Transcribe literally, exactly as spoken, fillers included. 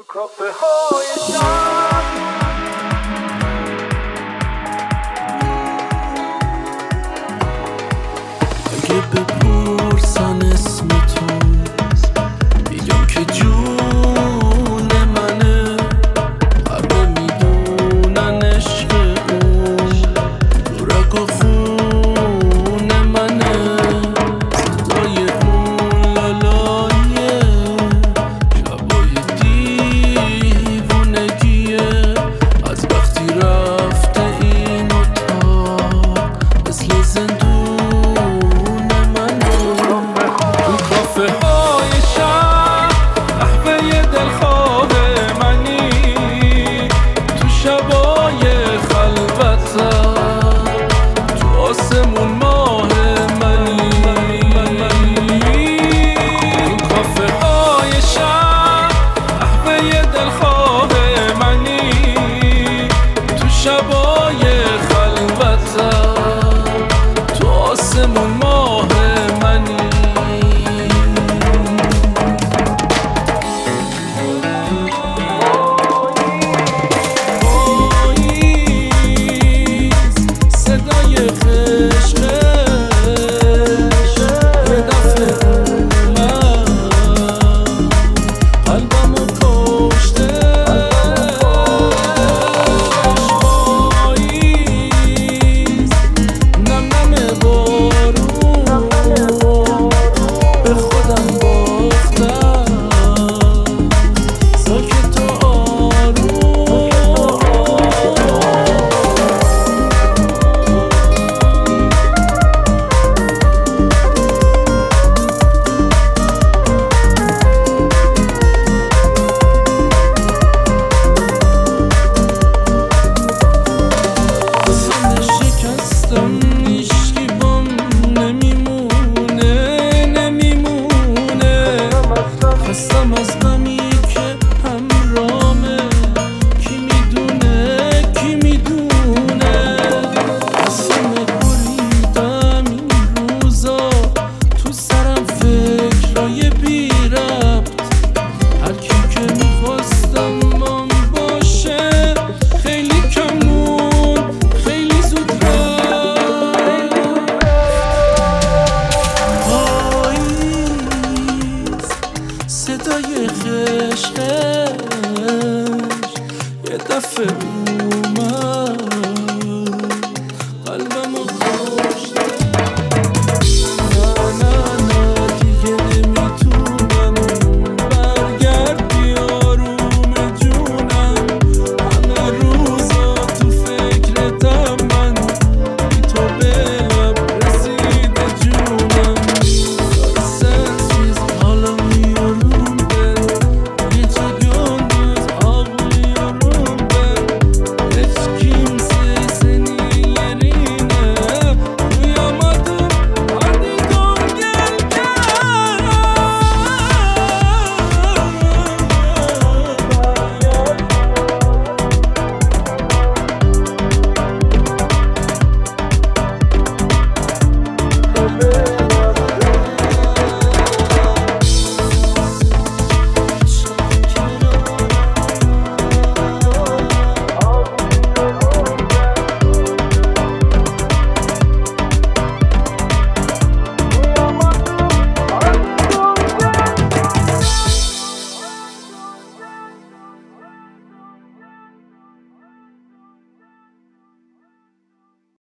کافه های شب اگه بپرسن اسم تو میگم که جون منه، همه میدونن عشق اون تو رگ و خون منه. صدای اون لالایه شبای دیوونگیه، از وقتی رفته این اتاق مثل زندون. کافه های شب قهوه دلخواه منی، تو شبای خلوتم تو آسمون ماه منی. کافه های شب قهوه دلخواه منی، تو شبای خلوتم تو آسمون ماه منی. خستم از غمی که همرامه، کی میدونه کی میدونه. قسم بریدم این روزا تو سرم فکرای بی ربط، هر کی که میخواستم من باشه خیلی کمون خیلی زود رفت. صدای خشخش یه دفعه بود